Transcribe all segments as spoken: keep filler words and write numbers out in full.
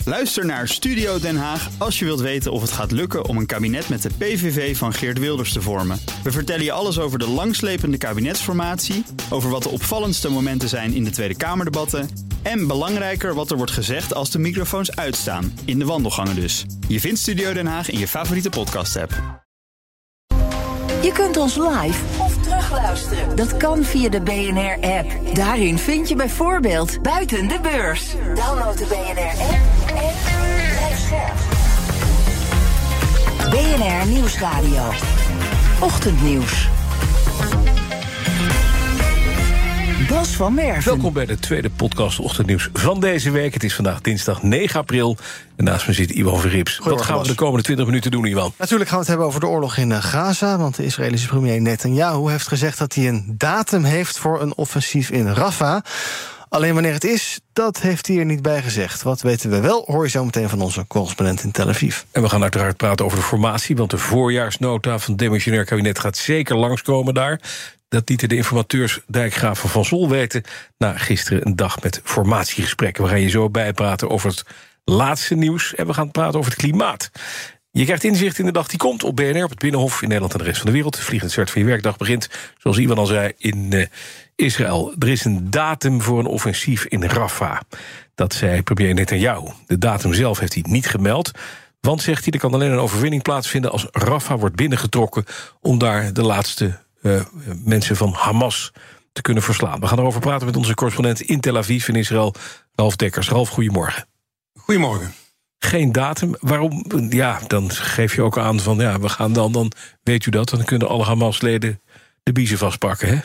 Luister naar Studio Den Haag als je wilt weten of het gaat lukken om een kabinet met de P V V van Geert Wilders te vormen. We vertellen je alles over de langslepende kabinetsformatie, over wat de opvallendste momenten zijn in de Tweede Kamerdebatten en belangrijker wat er wordt gezegd als de microfoons uitstaan, in de wandelgangen dus. Je vindt Studio Den Haag in je favoriete podcast-app. Je kunt ons live of terugluisteren. Dat kan via de B N R-app. Daarin vind je bijvoorbeeld Buiten de Beurs. Download de B N R-app en blijf scherp. B N R Nieuwsradio. Ochtendnieuws. Bas van Merven. Welkom bij de tweede podcast Ochtendnieuws van deze week. Het is vandaag dinsdag negen april. En naast me zit Iwan Verrips. Wat gaan we de komende twintig minuten doen, Iwan? Natuurlijk gaan we het hebben over de oorlog in Gaza. Want de Israëlische premier Netanyahu heeft gezegd dat hij een datum heeft voor een offensief in Rafah. Alleen wanneer het is, dat heeft hij er niet bij gezegd. Wat weten we wel, hoor je zo meteen van onze correspondent in Tel Aviv. En we gaan uiteraard praten over de formatie, want de voorjaarsnota van het demissionair kabinet gaat zeker langskomen daar. Dat lieten de informateurs Dijkgraaf van Van Zol weten na gisteren een dag met formatiegesprekken. We gaan je zo bijpraten over het laatste nieuws en we gaan praten over het klimaat. Je krijgt inzicht in de dag die komt op B N R, op het Binnenhof in Nederland en de rest van de wereld. De vliegende start van je werkdag begint, zoals Iwan al zei, in uh, Israël. Er is een datum voor een offensief in Rafah. Dat zei premier Netanyahu. De datum zelf heeft hij niet gemeld. Want, zegt hij, er kan alleen een overwinning plaatsvinden als Rafah wordt binnengetrokken om daar de laatste uh, mensen van Hamas te kunnen verslaan. We gaan erover praten met onze correspondent in Tel Aviv in Israël, Ralf Dekkers. Ralf, goedemorgen. Goedemorgen. Geen datum. Waarom? Ja, dan geef je ook aan van ja, we gaan dan, dan weet u dat, dan kunnen alle Hamas-leden de biezen vastpakken, hè?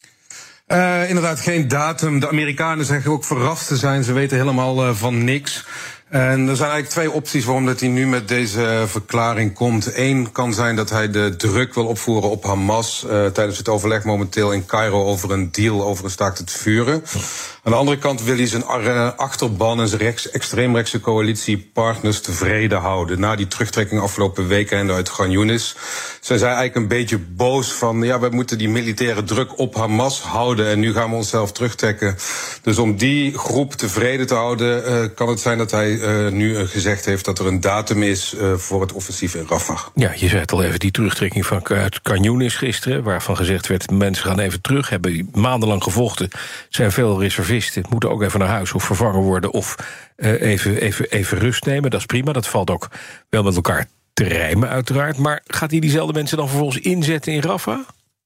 Uh, inderdaad, geen datum. De Amerikanen zeggen ook verrast te zijn. Ze weten helemaal uh, van niks. En er zijn eigenlijk twee opties waarom dat hij nu met deze verklaring komt. Eén kan zijn dat hij de druk wil opvoeren op Hamas uh, tijdens het overleg momenteel in Cairo over een deal over een staakt het vuren. Aan de andere kant wil hij zijn achterban en zijn rechts, extreemrechtse coalitiepartners tevreden houden. Na die terugtrekking afgelopen weekend uit Khan Yunis zijn zij eigenlijk een beetje boos van ja, we moeten die militaire druk op Hamas houden en nu gaan we onszelf terugtrekken. Dus om die groep tevreden te houden uh, kan het zijn dat hij uh, nu uh, gezegd heeft dat er een datum is uh, voor het offensief in Rafah. Ja, je zei het al even, die terugtrekking van uit Khan Yunis gisteren, waarvan gezegd werd mensen gaan even terug, hebben maandenlang gevochten, zijn veel reservisten, moeten ook even naar huis of vervangen worden of uh, even, even, even rust nemen. Dat is prima, dat valt ook wel met elkaar te rijmen uiteraard. Maar gaat hij diezelfde mensen dan vervolgens inzetten in Rafah?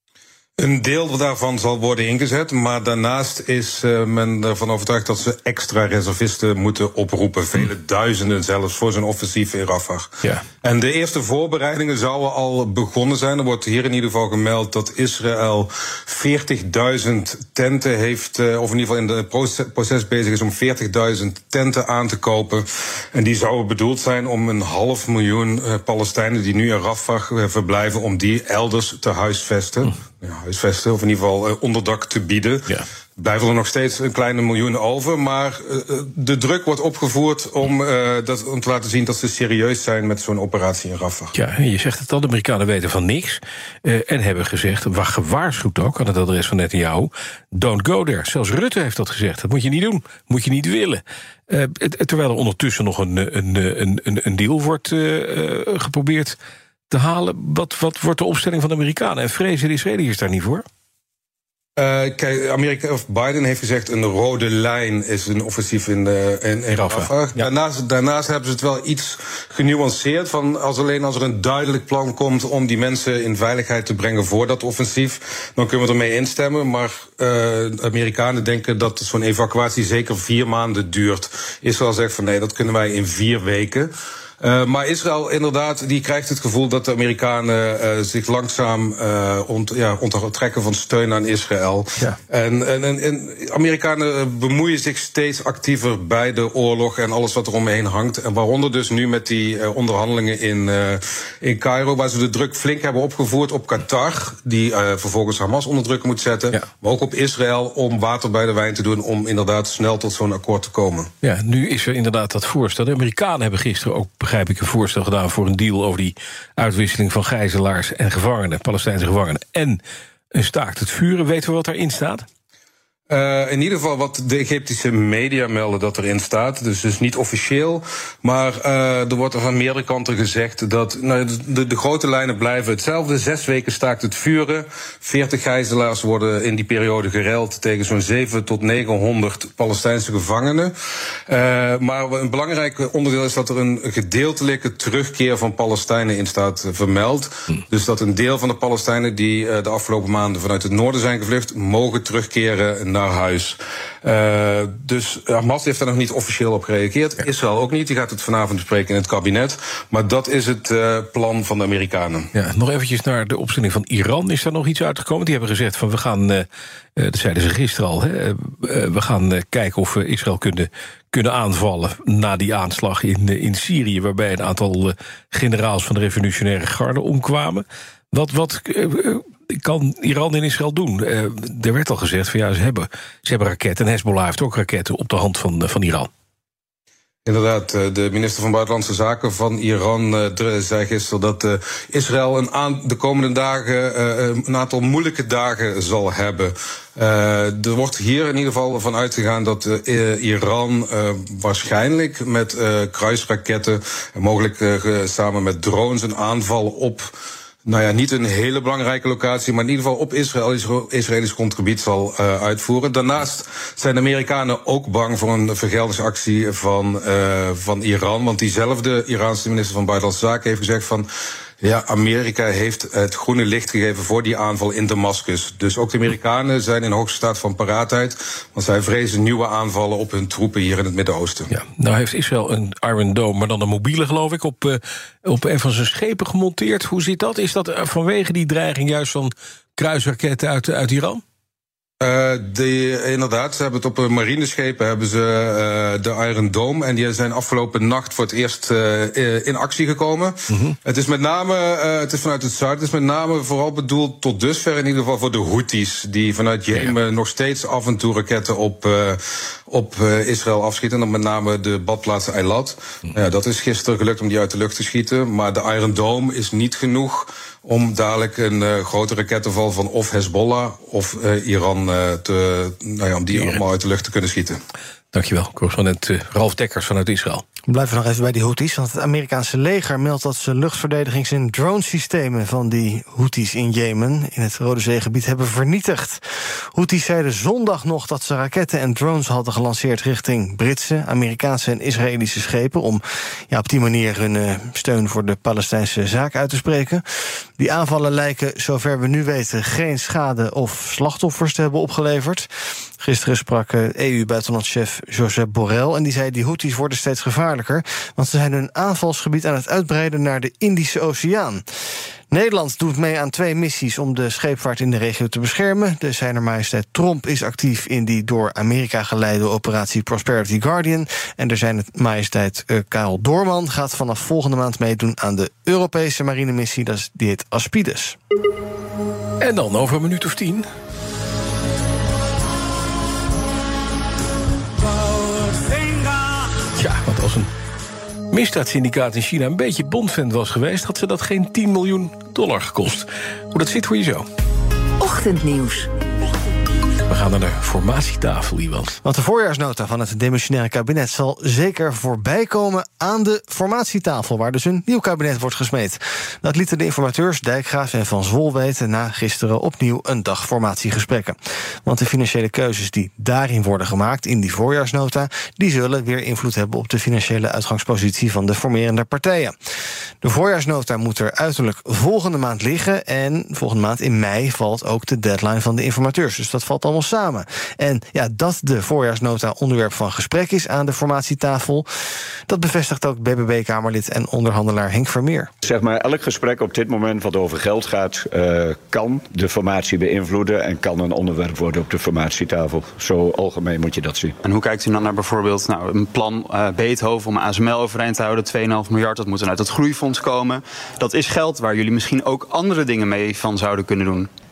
Een deel daarvan zal worden ingezet, maar daarnaast is uh, men ervan overtuigd dat ze extra reservisten moeten oproepen. Vele duizenden zelfs voor zo'n offensief in Rafah. Ja. En de eerste voorbereidingen zouden al begonnen zijn. Er wordt hier in ieder geval gemeld dat Israël veertigduizend tenten heeft, uh, of in ieder geval in het proces, proces bezig is om veertigduizend tenten aan te kopen. En die zouden bedoeld zijn om een half miljoen uh, Palestijnen die nu in Rafah uh, verblijven, om die elders te huisvesten. Hm. Ja, huisvesten, of in ieder geval uh, onderdak te bieden. Ja. Blijven er nog steeds een kleine miljoen over, maar uh, de druk wordt opgevoerd om, uh, dat, om te laten zien dat ze serieus zijn met zo'n operatie in Rafah. Ja, je zegt het al, de Amerikanen weten van niks uh, en hebben gezegd, wacht, gewaarschuwd ook aan het adres van Netanyahu, don't go there. Zelfs Rutte heeft dat gezegd, dat moet je niet doen, moet je niet willen. Uh, terwijl er ondertussen nog een, een, een, een, een deal wordt uh, uh, geprobeerd te halen. Wat, wat wordt de opstelling van de Amerikanen? En vrezen de Israëliërs daar niet voor? Uh, kijk, Amerika, of Biden heeft gezegd een rode lijn is een offensief in, de, in, in Rafah. Ja. Daarnaast, daarnaast hebben ze het wel iets genuanceerd. Van als alleen als er een duidelijk plan komt om die mensen in veiligheid te brengen voor dat offensief, dan kunnen we ermee instemmen. Maar uh, Amerikanen denken dat zo'n evacuatie zeker vier maanden duurt. Israël zegt van nee, dat kunnen wij in vier weken. Uh, maar Israël inderdaad, die krijgt het gevoel dat de Amerikanen uh, zich langzaam uh, ont, ja, onttrekken van steun aan Israël. Ja. En, en, en, en Amerikanen bemoeien zich steeds actiever bij de oorlog en alles wat er omheen hangt. En waaronder dus nu met die uh, onderhandelingen in, uh, in Cairo, waar ze de druk flink hebben opgevoerd op Qatar, die uh, vervolgens Hamas onder druk moet zetten. Ja. Maar ook op Israël om water bij de wijn te doen om inderdaad snel tot zo'n akkoord te komen. Ja, nu is er inderdaad dat voorstel. De Amerikanen hebben gisteren ook, begrijp ik, een voorstel gedaan voor een deal over die uitwisseling van gijzelaars en gevangenen, Palestijnse gevangenen, en een staakt het vuren. Weten we wat daarin staat? Uh, in ieder geval wat de Egyptische media melden dat erin staat. Dus, dus niet officieel. Maar uh, er wordt er van meerdere kanten gezegd dat nou, de, de grote lijnen blijven hetzelfde. Zes weken staakt het vuren. veertig gijzelaars worden in die periode geruild tegen zo'n zeven tot negenhonderd Palestijnse gevangenen. Uh, maar een belangrijk onderdeel is dat er een gedeeltelijke terugkeer van Palestijnen in staat vermeld. Hm. Dus dat een deel van de Palestijnen die uh, de afgelopen maanden vanuit het noorden zijn gevlucht, mogen terugkeren naar huis. Uh, dus Hamas heeft daar nog niet officieel op gereageerd. Ja. Israël ook niet. Die gaat het vanavond bespreken in het kabinet. Maar dat is het uh, plan van de Amerikanen. Ja, nog eventjes naar de opstelling van Iran. Is daar nog iets uitgekomen? Die hebben gezegd van we gaan, uh, dat zeiden ze gisteren al, hè, uh, we gaan uh, kijken of we Israël kunnen, kunnen aanvallen na die aanslag in, uh, in Syrië, waarbij een aantal uh, generaals van de revolutionaire garde omkwamen. Wat, wat uh, kan Iran en Israël doen? Uh, er werd al gezegd van ja, ze hebben, ze hebben raketten. En Hezbollah heeft ook raketten op de hand van, uh, van Iran. Inderdaad, de minister van Buitenlandse Zaken van Iran uh, zei gisteren dat uh, Israël een aan, de komende dagen uh, een aantal moeilijke dagen zal hebben. Uh, er wordt hier in ieder geval van uitgegaan dat uh, Iran uh, waarschijnlijk met uh, kruisraketten, mogelijk uh, samen met drones, een aanval op, nou ja, niet een hele belangrijke locatie, maar in ieder geval op Israëlisch, Israëlisch grondgebied zal uh, uitvoeren. Daarnaast zijn de Amerikanen ook bang voor een vergeldingsactie van, uh, van Iran. Want diezelfde Iraanse minister van Buitenlandse Zaken heeft gezegd van ja, Amerika heeft het groene licht gegeven voor die aanval in Damascus. Dus ook de Amerikanen zijn in hoogste staat van paraatheid, want zij vrezen nieuwe aanvallen op hun troepen hier in het Midden-Oosten. Ja, nou heeft Israël een Iron Dome, maar dan een mobiele geloof ik, op, uh, op een van zijn schepen gemonteerd. Hoe zit dat? Is dat vanwege die dreiging juist van kruisraketten uit, uit Iran? Uh, de, inderdaad, ze hebben het op marineschepen hebben ze uh, de Iron Dome. En die zijn afgelopen nacht voor het eerst uh, in actie gekomen. Mm-hmm. Het is met name, uh, het is vanuit het zuiden, het is met name vooral bedoeld tot dusver in ieder geval voor de Houthis. Die vanuit Jemen ja. nog steeds af en toe raketten op, uh, op uh, Israël afschieten. En dan met name de badplaats Eilat. Mm-hmm. Uh, dat is gisteren gelukt om die uit de lucht te schieten. Maar de Iron Dome is niet genoeg om dadelijk een uh, grote rakettenval van of Hezbollah of uh, Iran uh, te, nou ja, om die allemaal uit de lucht te kunnen schieten. Dankjewel, correspondent uh, Ralf Dekkers vanuit Israël. We blijven nog even bij die Houthis, want het Amerikaanse leger meldt dat ze luchtverdedigings- en dronesystemen van die Houthis in Jemen in het Rode Zeegebied hebben vernietigd. Houthis zeiden zondag nog dat ze raketten en drones hadden gelanceerd richting Britse, Amerikaanse en Israëlische schepen om ja, op die manier hun uh, steun voor de Palestijnse zaak uit te spreken. Die aanvallen lijken, zover we nu weten, geen schade of slachtoffers te hebben opgeleverd. Gisteren sprak E U-buitenlandchef Josep Borrell en die zei die Houthis worden steeds gevaarlijker, want ze zijn hun aanvalsgebied aan het uitbreiden naar de Indische Oceaan. Nederland doet mee aan twee missies om de scheepvaart in de regio te beschermen. De Zijner Majesteit Tromp is actief in die door Amerika geleide operatie Prosperity Guardian. En er zijn het Majesteit uh, Karel Doorman gaat vanaf volgende maand meedoen aan de Europese marinemissie, dat is, die heet Aspides. En dan over een minuut of tien. Ja, want als een misdaadsyndicaat in China een beetje bondvent was geweest, had ze dat geen tien miljoen dollar gekost. Hoe dat zit, hoor je zo. Ochtendnieuws. We gaan naar de formatietafel, Iwan. Want de voorjaarsnota van het demissionaire kabinet zal zeker voorbij komen aan de formatietafel, waar dus een nieuw kabinet wordt gesmeed. Dat lieten de informateurs Dijkgraaf en Van Zwol weten na gisteren opnieuw een dag formatiegesprekken. Want de financiële keuzes die daarin worden gemaakt in die voorjaarsnota, die zullen weer invloed hebben op de financiële uitgangspositie van de formerende partijen. De voorjaarsnota moet er uiterlijk volgende maand liggen en volgende maand in mei valt ook de deadline van de informateurs. Dus dat valt allemaal samen. En ja, dat de voorjaarsnota onderwerp van gesprek is aan de formatietafel, dat bevestigt ook B B B-Kamerlid en onderhandelaar Henk Vermeer. Zeg maar, elk gesprek op dit moment wat over geld gaat, uh, kan de formatie beïnvloeden en kan een onderwerp worden op de formatietafel. Zo algemeen moet je dat zien. En hoe kijkt u dan naar bijvoorbeeld nou, een plan uh, Beethoven om A S M L overeind te houden, twee komma vijf miljard, dat moet dan uit het groeifonds komen. Dat is geld waar jullie misschien ook andere dingen mee van zouden kunnen doen.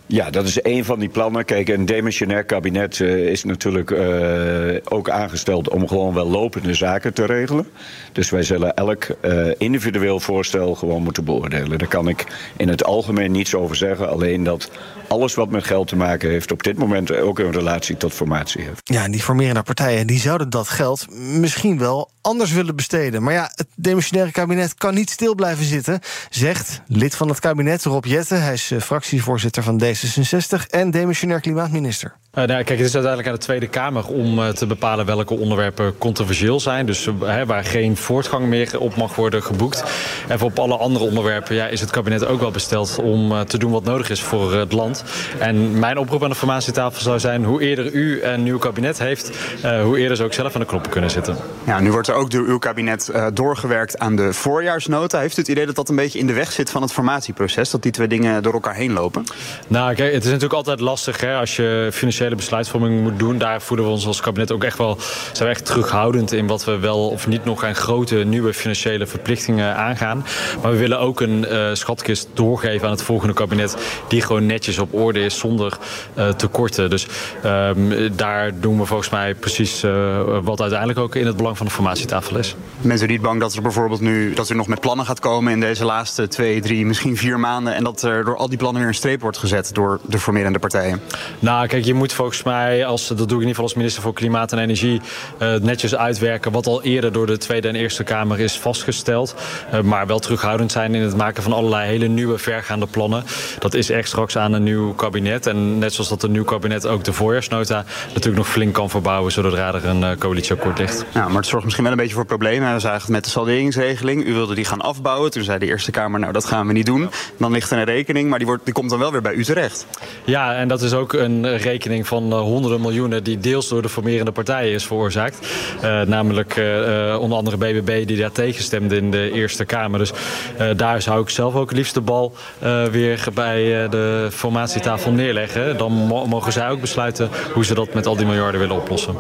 Ja, dat is één van die plannen. Kijk, een demissionair kabinet uh, is natuurlijk uh, ook aangesteld om gewoon wel lopende zaken te regelen. Dus wij zullen elk uh, individueel voorstel gewoon moeten beoordelen. Daar kan ik in het algemeen niets over zeggen. Alleen dat alles wat met geld te maken heeft op dit moment ook een relatie tot formatie heeft. Ja, en die formerende partijen die zouden dat geld misschien wel anders willen besteden. Maar ja, het demissionaire kabinet kan niet stil blijven zitten, zegt lid van het kabinet Rob Jetten. Hij is uh, fractievoorzitter van D zesenzestig en demissionair klimaatminister. Uh, nou, kijk, het is uiteindelijk aan de Tweede Kamer om uh, te bepalen welke onderwerpen controversieel zijn. Dus uh, waar geen voortgang meer op mag worden geboekt. En voor op alle andere onderwerpen ja, is het kabinet ook wel besteld om uh, te doen wat nodig is voor uh, het land. En mijn oproep aan de formatietafel zou zijn: hoe eerder u een nieuw kabinet heeft, uh, hoe eerder ze ook zelf aan de knoppen kunnen zitten. Ja, nu wordt er ook door uw kabinet uh, doorgewerkt aan de voorjaarsnota. Heeft u het idee dat dat een beetje in de weg zit van het formatieproces? Dat die twee dingen door elkaar heen lopen? Nou, kijk, het is natuurlijk altijd lastig hè, als je financiële besluitvorming moet doen. Daar voelen we ons als kabinet ook echt wel, zijn we echt terughoudend in wat we wel of niet nog aan grote nieuwe financiële verplichtingen aangaan. Maar we willen ook een uh, schatkist doorgeven aan het volgende kabinet die gewoon netjes op orde is zonder uh, tekorten. Dus um, daar doen we volgens mij precies uh, wat uiteindelijk ook in het belang van de formatietafel is. Bent u niet bang dat er bijvoorbeeld nu dat u nog met plannen gaat komen in deze laatste twee, drie, misschien vier maanden en dat er door al die plannen weer een streep wordt gezet door de formerende partijen? Nou, kijk, je moet volgens mij, als, dat doe ik in ieder geval als minister voor Klimaat en Energie, uh, netjes uitwerken wat al eerder door de Tweede en Eerste Kamer is vastgesteld. Uh, maar wel terughoudend zijn in het maken van allerlei hele nieuwe vergaande plannen. Dat is echt straks aan een nieuw kabinet. En net zoals dat een nieuw kabinet ook de voorjaarsnota natuurlijk nog flink kan verbouwen, zodra er een uh, coalitieakkoord ligt. Ja, maar het zorgt misschien wel een beetje voor problemen. We zagen het met de salderingsregeling. U wilde die gaan afbouwen. Toen zei de Eerste Kamer, nou dat gaan we niet doen. Dan ligt er een rekening, maar die, wordt, die komt dan wel weer bij u terecht. Ja, en dat is ook een rekening van uh, honderden miljoenen die deels door de formerende partijen is veroorzaakt. Uh, namelijk uh, onder andere B B B die daar tegenstemde in de Eerste Kamer. Dus uh, daar zou ik zelf ook het liefst de bal uh, weer bij uh, de formatietafel neerleggen. Dan mo- mogen zij ook besluiten hoe ze dat met al die miljarden willen oplossen.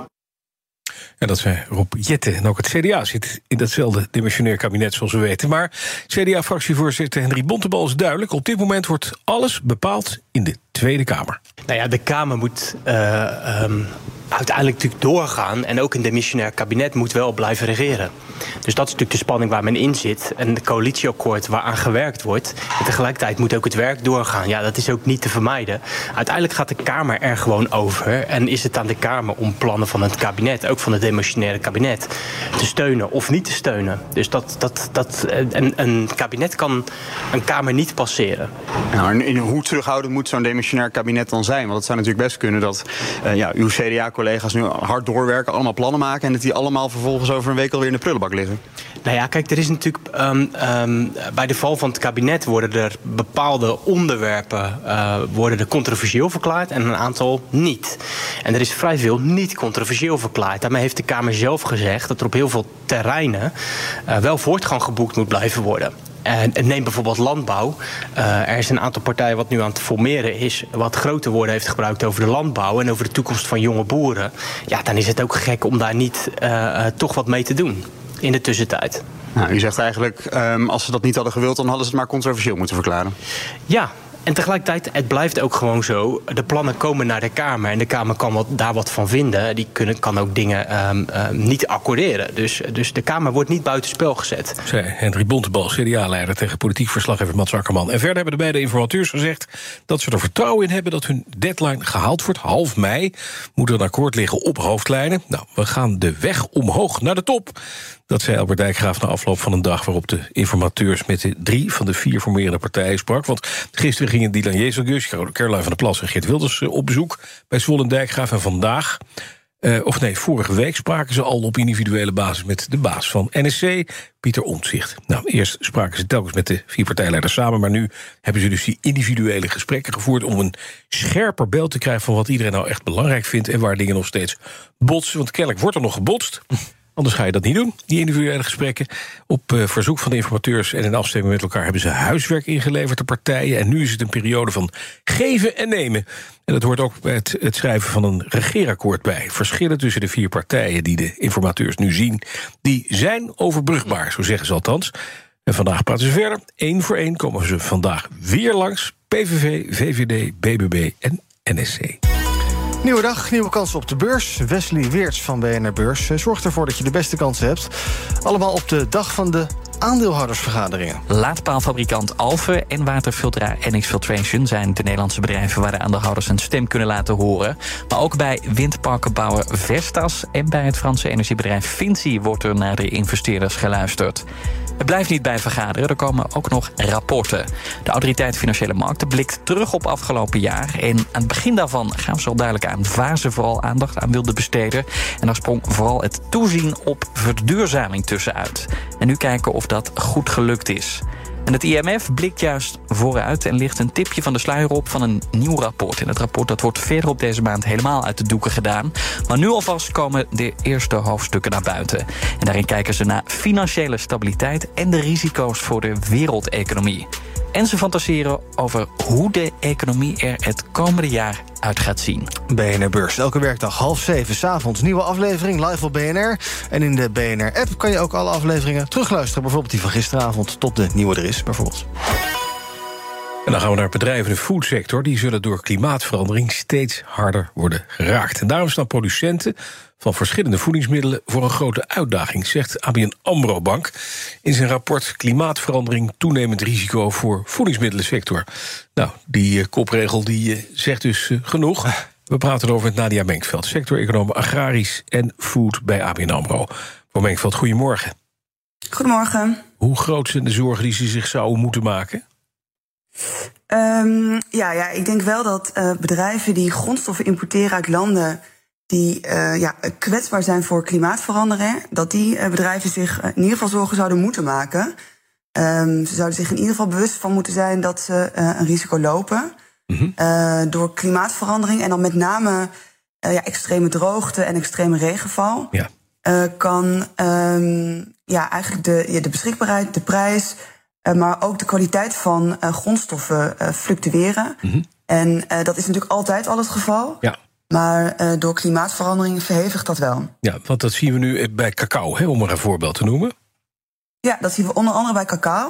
En dat zei Rob Jetten. En ook het C D A zit in datzelfde demissionair kabinet, zoals we weten. Maar C D A-fractievoorzitter Henry Bontebal is duidelijk: op dit moment wordt alles bepaald in de Tweede Kamer. Nou ja, de Kamer moet uh, um, uiteindelijk natuurlijk doorgaan. En ook een demissionair kabinet moet wel blijven regeren. Dus dat is natuurlijk de spanning waar men in zit. En het coalitieakkoord waaraan gewerkt wordt. En tegelijkertijd moet ook het werk doorgaan. Ja, dat is ook niet te vermijden. Uiteindelijk gaat de Kamer er gewoon over. En is het aan de Kamer om plannen van het kabinet, ook van het demissionaire kabinet, te steunen of niet te steunen. Dus dat, dat, dat, een, een kabinet kan een Kamer niet passeren. Nou, en in hoe terughoudend moet zo'n demissionair kabinet dan zijn? Want het zou natuurlijk best kunnen dat uh, ja, uw C D A-collega's nu hard doorwerken, allemaal plannen maken en dat die allemaal vervolgens over een week alweer in de prullenbak liggen. Nou ja, kijk, er is natuurlijk um, um, bij de val van het kabinet worden er bepaalde onderwerpen uh, worden er controversieel verklaard en een aantal niet. En er is vrij veel niet controversieel verklaard. Daarmee heeft de Kamer zelf gezegd dat er op heel veel terreinen uh, wel voortgang geboekt moet blijven worden. En neem bijvoorbeeld landbouw. Uh, er is een aantal partijen wat nu aan het formeren is, wat grote woorden heeft gebruikt over de landbouw en over de toekomst van jonge boeren. Ja, dan is het ook gek om daar niet uh, uh, toch wat mee te doen in de tussentijd. Nou, u zegt eigenlijk, um, als ze dat niet hadden gewild, dan hadden ze het maar controversieel moeten verklaren. Ja. En tegelijkertijd, het blijft ook gewoon zo. De plannen komen naar de Kamer. En de Kamer kan wat, daar wat van vinden. Die kunnen, kan ook dingen um, um, niet accorderen. Dus, dus de Kamer wordt niet buitenspel gezet. Zei Henry Bontebal, C D A-leider, tegen politiek verslaggever Mats Akkerman. En verder hebben de beide informateurs gezegd dat ze er vertrouwen in hebben dat hun deadline gehaald wordt. Half mei moet er een akkoord liggen op hoofdlijnen. Nou, we gaan de weg omhoog naar de top. Dat zei Albert Dijkgraaf na afloop van een dag waarop de informateurs met de drie van de vier formerende partijen sprak. Want gisteren gingen Dylan Jezelgus, Caroline van der Plas en Geert Wilders op bezoek bij Zwolle en Dijkgraaf. En vandaag, uh, of nee, vorige week spraken ze al op individuele basis met de baas van N S C, Pieter Omtzigt. Nou, eerst spraken ze telkens met de vier partijleiders samen, maar nu hebben ze dus die individuele gesprekken gevoerd om een scherper beeld te krijgen van wat iedereen nou echt belangrijk vindt en waar dingen nog steeds botsen. Want kennelijk wordt er nog gebotst. Anders ga je dat niet doen, die individuele gesprekken. Op uh, verzoek van de informateurs en in afstemming met elkaar hebben ze huiswerk ingeleverd, de partijen. En nu is het een periode van geven en nemen. En dat hoort ook bij het, het schrijven van een regeerakkoord bij. Verschillen tussen de vier partijen die de informateurs nu zien, die zijn overbrugbaar, zo zeggen ze althans. En vandaag praten ze verder. Eén voor één komen ze vandaag weer langs. P V V, V V D, B B B en N S C. Nieuwe dag, nieuwe kansen op de beurs. Wesley Weerts van B N R Beurs zorgt ervoor dat je de beste kansen hebt. Allemaal op de dag van de aandeelhoudersvergaderingen. Laadpaalfabrikant Alfen en waterfilteraar N X Filtration zijn de Nederlandse bedrijven waar de aandeelhouders een stem kunnen laten horen. Maar ook bij windparkenbouwer Vestas en bij het Franse energiebedrijf Vinci wordt er naar de investeerders geluisterd. Het blijft niet bij vergaderen, er komen ook nog rapporten. De Autoriteit Financiële Markten blikt terug op afgelopen jaar. En aan het begin daarvan gaven ze al duidelijk aan waar ze vooral aandacht aan wilden besteden. En daar sprong vooral het toezien op verduurzaming tussenuit. En nu kijken of dat goed gelukt is. En het I M F blikt juist vooruit en ligt een tipje van de sluier op van een nieuw rapport. En het rapport dat wordt verder op deze maand helemaal uit de doeken gedaan. Maar nu alvast komen de eerste hoofdstukken naar buiten. En daarin kijken ze naar financiële stabiliteit en de risico's voor de wereldeconomie. En ze fantaseren over hoe de economie er het komende jaar uit gaat zien. B N R Beurs, elke werkdag half zeven 's avonds. Nieuwe aflevering live op B N R. En in de B N R-app kan je ook alle afleveringen terugluisteren. Bijvoorbeeld die van gisteravond tot de nieuwe er is, bijvoorbeeld. En dan gaan we naar bedrijven in de foodsector. Die zullen door klimaatverandering steeds harder worden geraakt. En daarom staan producenten van verschillende voedingsmiddelen voor een grote uitdaging, zegt A B N AMRO Bank in zijn rapport Klimaatverandering toenemend risico voor voedingsmiddelensector. Nou, die uh, kopregel die uh, zegt dus uh, genoeg. We praten erover met Nadia Menkveld, sector-econoom agrarisch en food bij A B N AMRO. Mevrouw Menkveld, goedemorgen. Goedemorgen. Hoe groot zijn de zorgen die ze zich zouden moeten maken? Um, ja, ja, ik denk wel dat uh, bedrijven die grondstoffen importeren uit landen die uh, ja, kwetsbaar zijn voor klimaatverandering, dat die uh, bedrijven zich uh, in ieder geval zorgen zouden moeten maken. Um, ze zouden zich in ieder geval bewust van moeten zijn dat ze uh, een risico lopen. Mm-hmm. Uh, door klimaatverandering en dan met name uh, ja, extreme droogte en extreme regenval. Ja. Uh, kan um, ja, eigenlijk de, ja, de beschikbaarheid, de prijs, uh, maar ook de kwaliteit van uh, grondstoffen uh, fluctueren. Mm-hmm. En uh, dat is natuurlijk altijd al het geval. Ja. Maar uh, door klimaatverandering verhevigt dat wel. Ja, want dat zien we nu bij cacao, hè, om maar een voorbeeld te noemen. Ja, dat zien we onder andere bij cacao.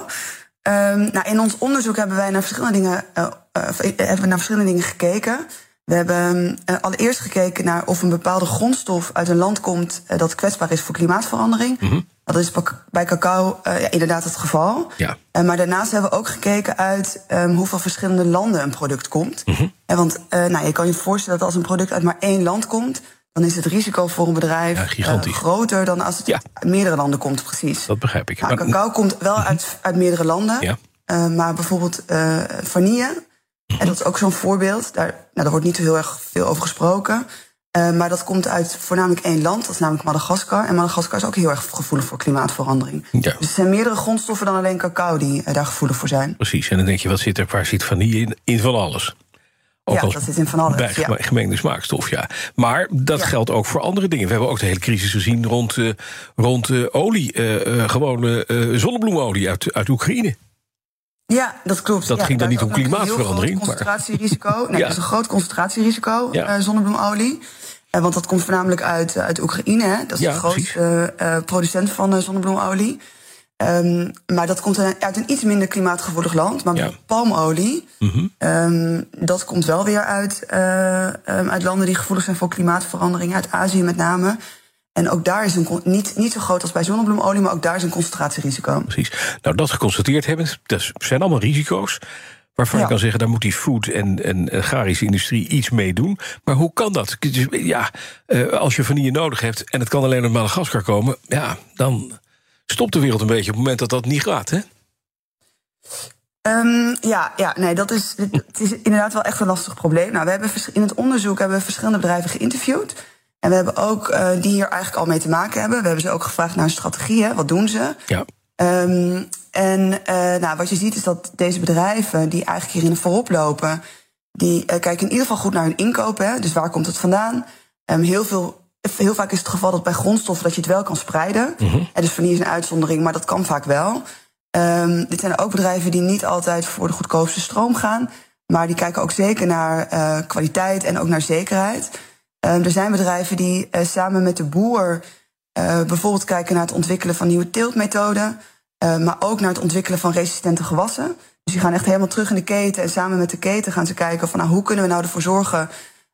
Um, nou, in ons onderzoek hebben wij naar verschillende dingen, uh, uh, hebben we naar verschillende dingen gekeken. We hebben uh, allereerst gekeken naar of een bepaalde grondstof uit een land komt uh, dat kwetsbaar is voor klimaatverandering. Mm-hmm. Dat is bij cacao uh, ja, inderdaad het geval. Ja. Uh, maar daarnaast hebben we ook gekeken uit um, hoeveel verschillende landen een product komt. Mm-hmm. Uh, want uh, nou, je kan je voorstellen dat als een product uit maar één land komt, dan is het risico voor een bedrijf ja, uh, groter dan als het ja. uit meerdere landen komt, precies. Dat begrijp ik. Nou, cacao komt wel mm-hmm. uit, uit meerdere landen. Ja. Uh, maar bijvoorbeeld uh, vanille, mm-hmm. en dat is ook zo'n voorbeeld. Daar, nou, daar wordt niet zo heel erg veel over gesproken. Uh, maar dat komt uit voornamelijk één land, dat is namelijk Madagaskar. En Madagaskar is ook heel erg gevoelig voor klimaatverandering. Ja. Dus er zijn meerdere grondstoffen dan alleen cacao die uh, daar gevoelig voor zijn. Precies, en dan denk je, wat zit er, waar zit vanille in? In van alles. Ook ja, dat zit in van alles. Bij ja. gemengde smaakstof, ja. Maar dat ja. geldt ook voor andere dingen. We hebben ook de hele crisis gezien rond, uh, rond uh, olie. Uh, uh, gewone uh, zonnebloemolie uit, uit Oekraïne. Ja, dat klopt. Dat ja, ging dan niet om klimaatverandering. Een concentratierisico. Nee, ja. dat is een groot concentratierisico, ja. uh, zonnebloemolie. Uh, want dat komt voornamelijk uit, uit Oekraïne. Hè. Dat is ja, de grootste uh, producent van uh, zonnebloemolie. Um, maar dat komt uit een iets minder klimaatgevoelig land. Maar ja. palmolie, mm-hmm. um, dat komt wel weer uit, uh, um, uit landen die gevoelig zijn voor klimaatverandering. Uit Azië met name. En ook daar is een niet, niet zo groot als bij zonnebloemolie, maar ook daar is een concentratierisico. Precies. Nou, dat geconstateerd hebben, dat zijn allemaal risico's waarvan ja. je kan zeggen, daar moet die food- en, en agrarische industrie iets mee doen. Maar hoe kan dat? Ja, als je vanille nodig hebt en het kan alleen uit Madagaskar komen, ja, dan stopt de wereld een beetje op het moment dat dat niet gaat, hè? Um, ja, ja, nee, dat is, het is inderdaad wel echt een lastig probleem. Nou, we hebben in het onderzoek hebben we verschillende bedrijven geïnterviewd. En we hebben ook uh, die hier eigenlijk al mee te maken hebben. We hebben ze ook gevraagd naar een strategie, hè, wat doen ze? Ja. Um, en uh, nou, wat je ziet is dat deze bedrijven die eigenlijk hierin voorop lopen, die uh, kijken in ieder geval goed naar hun inkopen. Hè, dus waar komt het vandaan? Um, heel, veel, heel vaak is het geval dat bij grondstoffen dat je het wel kan spreiden. Mm-hmm. En dus vanille is een uitzondering, maar dat kan vaak wel. Um, dit zijn ook bedrijven die niet altijd voor de goedkoopste stroom gaan, maar die kijken ook zeker naar uh, kwaliteit en ook naar zekerheid. Um, er zijn bedrijven die uh, samen met de boer uh, bijvoorbeeld kijken naar het ontwikkelen van nieuwe teeltmethoden. Uh, maar ook naar het ontwikkelen van resistente gewassen. Dus die gaan echt helemaal terug in de keten. En samen met de keten gaan ze kijken van nou, hoe kunnen we nou ervoor zorgen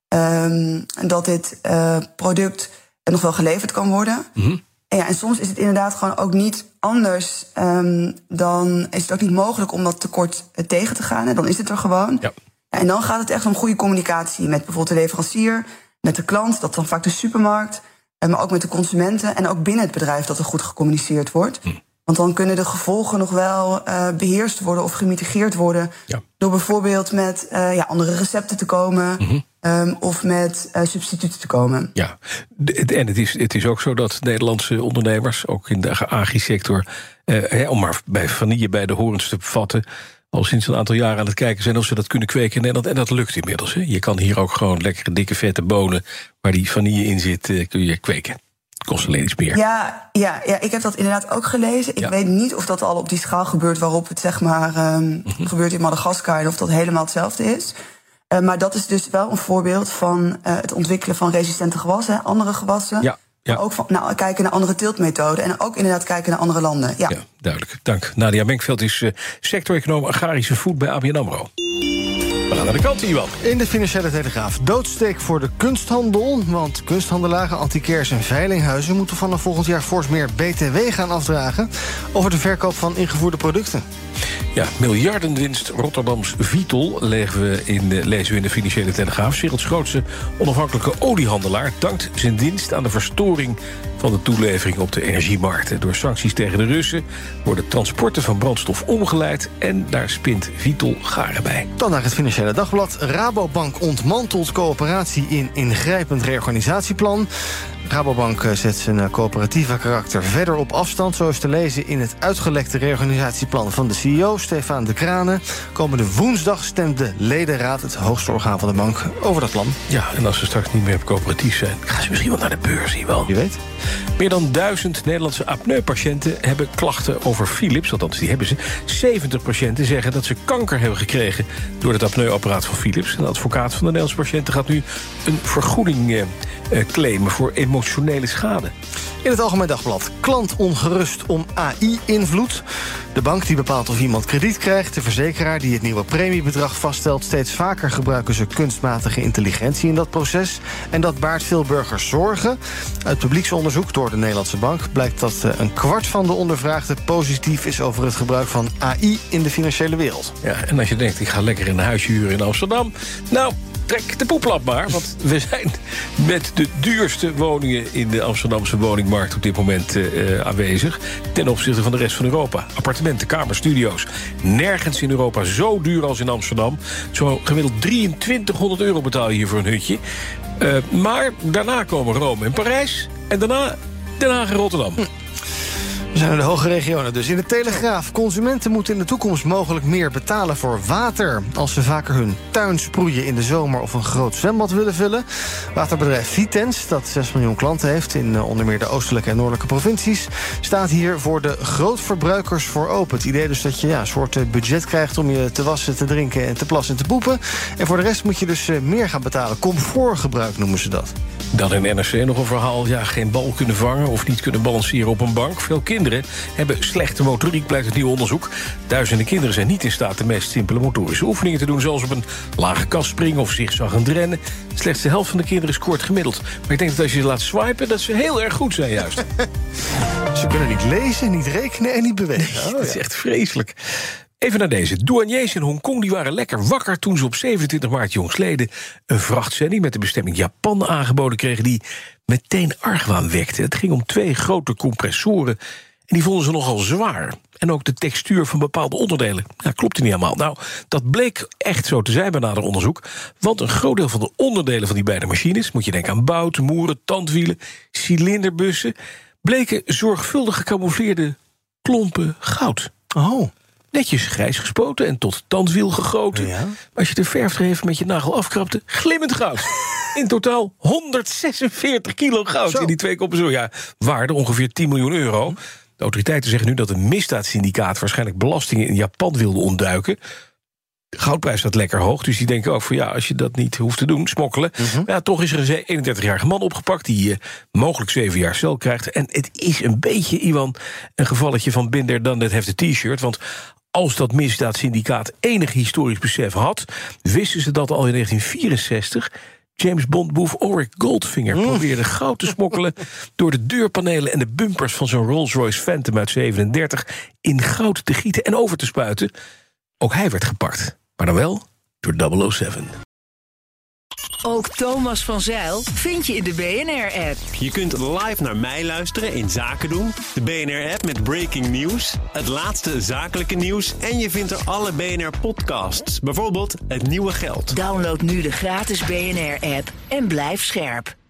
um, dat dit uh, product nog wel geleverd kan worden. Mm-hmm. En, ja, en soms is het inderdaad gewoon ook niet anders. Um, dan is het ook niet mogelijk om dat tekort tegen te gaan. En dan is het er gewoon. Ja. Ja, en dan gaat het echt om goede communicatie met bijvoorbeeld de leverancier, met de klant, dat dan vaak de supermarkt, maar ook met de consumenten en ook binnen het bedrijf dat er goed gecommuniceerd wordt. Mm. Want dan kunnen de gevolgen nog wel uh, beheerst worden of gemitigeerd worden. Ja. Door bijvoorbeeld met uh, ja, andere recepten te komen. Mm-hmm. Um, of met uh, substituten te komen. Ja, en het is, het is ook zo dat Nederlandse ondernemers, ook in de agri-sector, uh, hè, om maar bij vanille bij de horens te vatten, al sinds een aantal jaren aan het kijken zijn of ze dat kunnen kweken in Nederland. En dat lukt inmiddels. Hè. Je kan hier ook gewoon lekkere, dikke, vette bonen waar die vanille in zit, uh, kun je kweken. Het kost alleen iets meer. Ja, ja, ja, ik heb dat inderdaad ook gelezen. Ik ja. weet niet of dat al op die schaal gebeurt waarop het zeg maar um, mm-hmm. gebeurt in Madagaskar en of dat helemaal hetzelfde is. Uh, maar dat is dus wel een voorbeeld van uh, het ontwikkelen van resistente gewassen, andere gewassen. Ja. Ja. Ook van, nou, kijken naar andere teeltmethoden en ook inderdaad kijken naar andere landen. Ja, ja duidelijk. Dank. Nadia Menkveld is uh, sector-econoom agrarische voed bij A B N AMRO. We gaan naar de kant, Iwan. In de Financiële Telegraaf doodsteek voor de kunsthandel. Want kunsthandelaren, antiquairs en veilinghuizen moeten vanaf volgend jaar fors meer B T W gaan afdragen over de verkoop van ingevoerde producten. Ja, miljardenwinst Rotterdams Vitol lezen we in de, lezen we in de Financiële Telegraaf. 's Werelds grootste onafhankelijke oliehandelaar dankt zijn dienst aan de verstoring van de toelevering op de energiemarkten. Door sancties tegen de Russen worden transporten van brandstof omgeleid en daar spint Vitol garen bij. Dan naar het Financiële Dagblad. Rabobank ontmantelt coöperatie in ingrijpend reorganisatieplan. Rabobank zet zijn coöperatieve karakter verder op afstand. Zo is te lezen in het uitgelekte reorganisatieplan van de C E O, Stefan de Kranen. Komende woensdag stemt de ledenraad, het hoogste orgaan van de bank, over dat plan. Ja, en als ze straks niet meer coöperatief zijn, gaan ze misschien wel naar de beurs, hier wel. Je weet. Meer dan duizend Nederlandse apneupatiënten hebben klachten over Philips. Althans, die hebben ze. zeventig patiënten zeggen dat ze kanker hebben gekregen door het apneuapparaat van Philips. En de advocaat van de Nederlandse patiënten gaat nu een vergoeding eh, eh, claimen voor emotionele schade. In het Algemeen Dagblad. Klant ongerust om A I-invloed. De bank die bepaalt of iemand krediet krijgt. De verzekeraar die het nieuwe premiebedrag vaststelt. Steeds vaker gebruiken ze kunstmatige intelligentie in dat proces. En dat baart veel burgers zorgen. Uit publieksonderzoek door de Nederlandse Bank blijkt dat een kwart van de ondervraagden positief is over het gebruik van A I in de financiële wereld. Ja, en als je denkt, ik ga lekker in een huisje huren in Amsterdam. Nou, trek de poeplap maar, want we zijn met de duurste woningen in de Amsterdamse woningmarkt op dit moment uh, aanwezig. Ten opzichte van de rest van Europa. Appartementen, kamers, studio's. Nergens in Europa zo duur als in Amsterdam. Zo gemiddeld drieëntwintighonderd euro betaal je hier voor een hutje. Uh, maar daarna komen Rome en Parijs. En daarna Den Haag en Rotterdam. Hm. We zijn in de hoge regionen dus. In de Telegraaf. Consumenten moeten in de toekomst mogelijk meer betalen voor water. Als ze vaker hun tuin sproeien in de zomer of een groot zwembad willen vullen. Waterbedrijf Vitens, dat zes miljoen klanten heeft in onder meer de oostelijke en noordelijke provincies, staat hier voor de grootverbruikers voor open. Het idee dus dat je ja, een soort budget krijgt om je te wassen, te drinken en te plassen en te poepen. En voor de rest moet je dus meer gaan betalen. Comfortgebruik noemen ze dat. Dan in N R C nog een verhaal. Ja, geen bal kunnen vangen of niet kunnen balanceren op een bank. Veel kinderen hebben slechte motoriek, blijkt uit nieuw onderzoek. Duizenden kinderen zijn niet in staat de meest simpele motorische oefeningen te doen, zoals op een lage kast springen of zigzaggend rennen. Slechts de helft van de kinderen scoort gemiddeld. Maar ik denk dat als je ze laat swipen, dat ze heel erg goed zijn juist. Ze kunnen niet lezen, niet rekenen en niet bewegen. Nee, oh, dat is echt vreselijk. Even naar deze. Douaniers in Hongkong die waren lekker wakker toen ze op zevenentwintig maart jongsleden een vrachtzending met de bestemming Japan aangeboden kregen die meteen argwaan wekte. Het ging om twee grote compressoren en die vonden ze nogal zwaar. En ook de textuur van bepaalde onderdelen. Ja, klopte niet helemaal. Nou, dat bleek echt zo te zijn bij nader onderzoek. Want een groot deel van de onderdelen van die beide machines, moet je denken aan bouten, moeren, tandwielen, cilinderbussen, bleken zorgvuldig gecamoufleerde klompen goud. Oh. Netjes grijs gespoten en tot tandwiel gegoten. Ja. Maar als je de verf er even met je nagel afkrapte, glimmend goud. In totaal honderdzesenveertig kilo goud Zo. in die twee compressoren. Ja, waarde ongeveer tien miljoen euro. De autoriteiten zeggen nu dat een misdaadssyndicaat waarschijnlijk belastingen in Japan wilde ontduiken. De goudprijs staat lekker hoog, dus die denken ook van ja, als je dat niet hoeft te doen, smokkelen. Mm-hmm. Maar ja, toch is er een eenendertigjarige man opgepakt die uh, mogelijk zeven jaar cel krijgt. En het is een beetje, Iwan, een gevalletje van binder dan het heft de t-shirt. Want als dat misdaadsyndicaat enig historisch besef had, wisten ze dat al in negentien vierenzestig. James Bond-boef Auric Goldfinger mm. probeerde goud te smokkelen door de deurpanelen en de bumpers van zo'n Rolls-Royce Phantom uit zevenendertig in goud te gieten en over te spuiten. Ook hij werd gepakt, maar dan wel door double oh seven. Ook Thomas van Zijl vind je in de B N R-app. Je kunt live naar mij luisteren in Zaken doen, de B N R-app met breaking news, het laatste zakelijke nieuws en je vindt er alle B N R-podcasts, bijvoorbeeld Het Nieuwe Geld. Download nu de gratis B N R-app en blijf scherp.